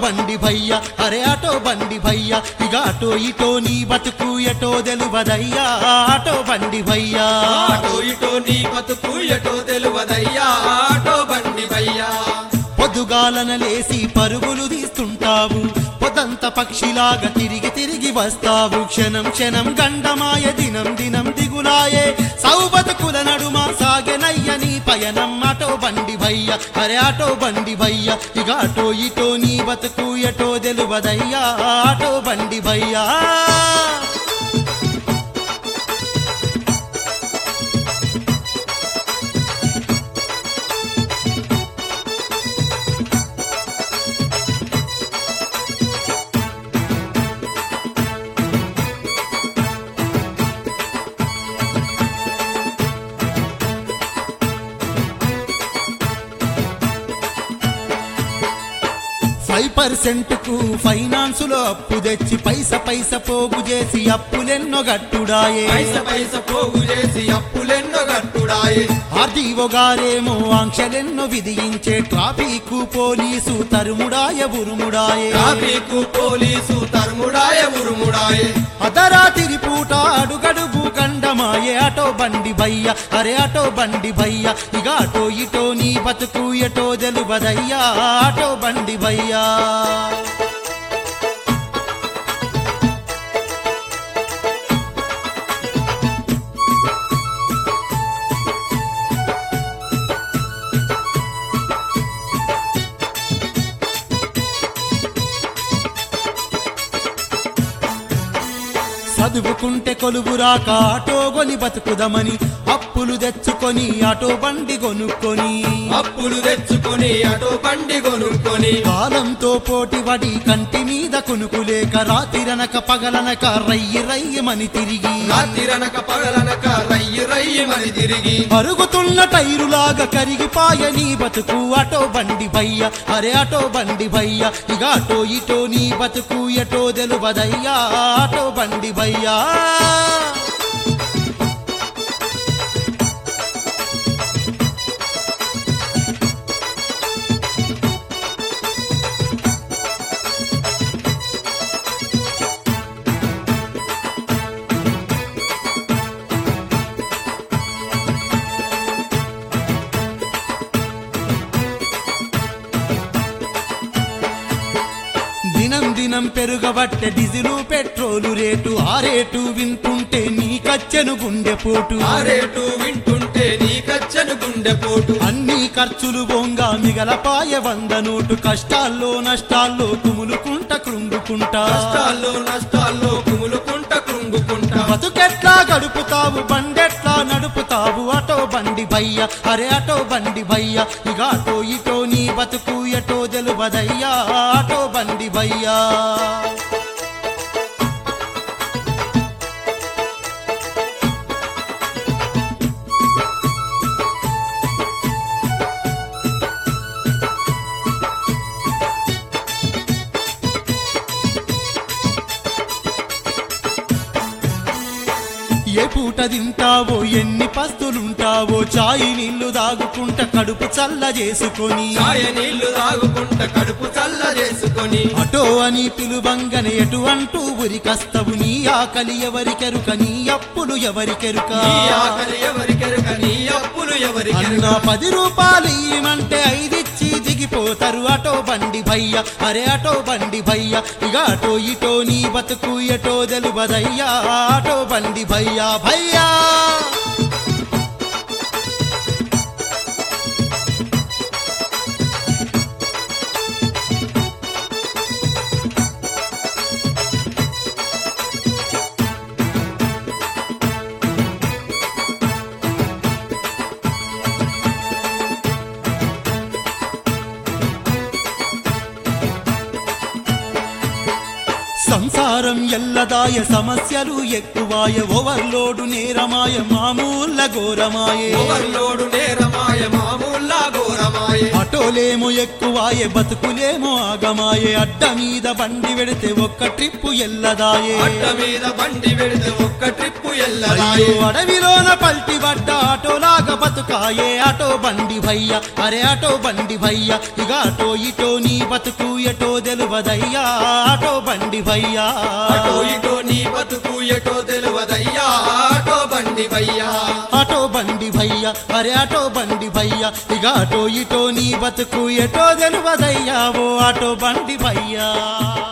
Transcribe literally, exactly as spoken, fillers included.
బండి భయ్య అరే ఆటో బండి భయ్య ఇక అటో ఇటో నీ బతుకు ఎటో తెలువదయ్యా ఆటో బండి భయ్యా అటో ఇటో నీ బతుకు ఎటో తెలువదయ్యా ఆటో బండి భయ్యా పొద్దుగాలన లేసి పరుగులు తీస్తుంటావు పొదంత పక్షిలాగా తిరిగి తిరిగి వస్తావు క్షణం క్షణం గండమాయ దినం దినం దిగులాయే సౌబతుకుల నడుమ సాగెనయ్య నీ పయనం ఆటో బండి భయ్య అరే ఆటో బండి భయ్య ఇక అటో ఇటో నీ బతుకు ఎటో తెలువదయ్యా ఆటో బండి భయ్యా ఫైవ్ పర్సెంట్ కు ఫైనాన్స్ లో అప్పు తెచ్చి పైస పైస పోగు చేసి అప్పులెన్నో గట్టుడాయే పైస పైస పోగు చేసి అప్పులెన్నో గట్టుడాయే ఆర్డీఓ గారేమో ఆంక్షలెన్నో విధించే ట్రాఫిక్ పోలీసు తరుముడాయ ఉరుముడాయే ట్రాఫిక్ పోలీసు తరుముడాయ ఉరుముడాయే అదరాతిరి పూట అడుగడుగు గండమాయే ఆటో బండి భయ్య అరే ఆటో బండి భయ్య ఇక అటో ఇటో నీ బతుకు ఎటో తెలువదయ్యా ఆటో బండి భయ్యా చదువుకుంటే కొలువు రాక ఆటో గొని బతుకుదమని అప్పులు తెచ్చుకొని ఆటో బండి కొనుక్కొని అప్పులు తెచ్చుకొని ఆటో బండి కొనుక్కొని కాలంతో పోటీ పడి కంటి మీద కొనుకులేక రాతిరనక పగలనక రయ్యి రయ్యమని తిరిగి రాత్రిరనక పగలనక రయ్యి రయ్యమని తిరిగి పరుగుతున్న టైరులాగా కరిగిపాయ నీ బతుకు ఆటో బండి భయ్య అరే ఆటో బండి భయ్య ఇక అటో ఇటో నీ బతుకు ఎటో తెలువదయ్యా ఆటో బండి భయ్యా దినం దినం పెరుగబట్టే డీజిలు పెట్రోలు రేటు ఆ రేటు వింటుంటే నీకచ్చెను గుండెపోటు ఆ రేటు వింటుంటే నీకచ్చను గుండెపోటు అన్ని ఖర్చులు బొంగా మిగలపాయ వంద నోటు కష్టాల్లో నష్టాల్లో కుములుకుంట కృంగుకుంటా కష్టాల్లో నష్టాల్లో కుములుకుంట కృంగుకుంటా బతుకెట్లా గడుపుతావు బండెట్లా నడుపుతావు ఆటో బండి భయ్య అరే ఆటో బండి భయ్య ఇక అటో ఇటో నీ బతుకు ఎటో తెలువదయ్యా ఆటో బండి భయ్యా ఏ పూట తింటావో ఎన్ని పస్తులుంటావో చాయి నీళ్లు దాగుకుంట కడుపు చల్ల చేసుకొని చాయ నీళ్లు తాగుకుంట కడుపు చల్ల చేసుకొని అటో అని పిలువంగనే ఎటు అంటూ ఉరికస్తవు నీ ఆకలి ఎవరికెరుక నీ అప్పులు ఎవరికెరుక నీ ఆకలి ఎవరికెరుక నీ అప్పులు ఎవరికెరుక అన్న పది రూపాయలు ఇవ్వమంటే ఐదిచ్చి దిగిపోతారు ఆటో బండి భయ్య అరే ఆటో బండి భయ్య ఇక అటో ఇటో నీ బతుకు ఎటో తెలువదయ్యా ఆటో బండి భయ్య భయ్యా సంసారం ఎల్లదాయ సమస్యలు ఎక్కువాయ ఓవర్లోడు నేరమాయ మామూల ఘోరమాయే ఓవర్లోడు నేరమాయ మామూల్లా ఘోరమాయ ఆటో ఆటోలేమో ఎక్కువాయే బతుకులేమో ఆగమాయే అడ్డ మీద బండి వెడితే ఒక్క ట్రిప్పు ఎల్లదాయే అడ్డ మీద బండి వెడితే ఒక్క ట్రిప్పు ఎల్లదాయే అడవిలోన పల్టి పడ్డ ఆటోలాగా బతుకాయే ఆటో బండి భయ్య అరే ఆటో బండి భయ్య ఇక ఆటో ఇటో నీ బతుకు ఎటో తెలువదయ్యా ఆటో బండి భయ్యా అటో ఇటో నీ బతుకు ఎటో తెలువదయ్యా ఆటో బండి భయ్యా ఆటో బండి భయ్య అరే ఆటో బండి భయ్య ఇక ఆటో ఇటో నీ బతుకు ఎటో తెలువదయ్యా ఓ ఆటో బండి భయ్యా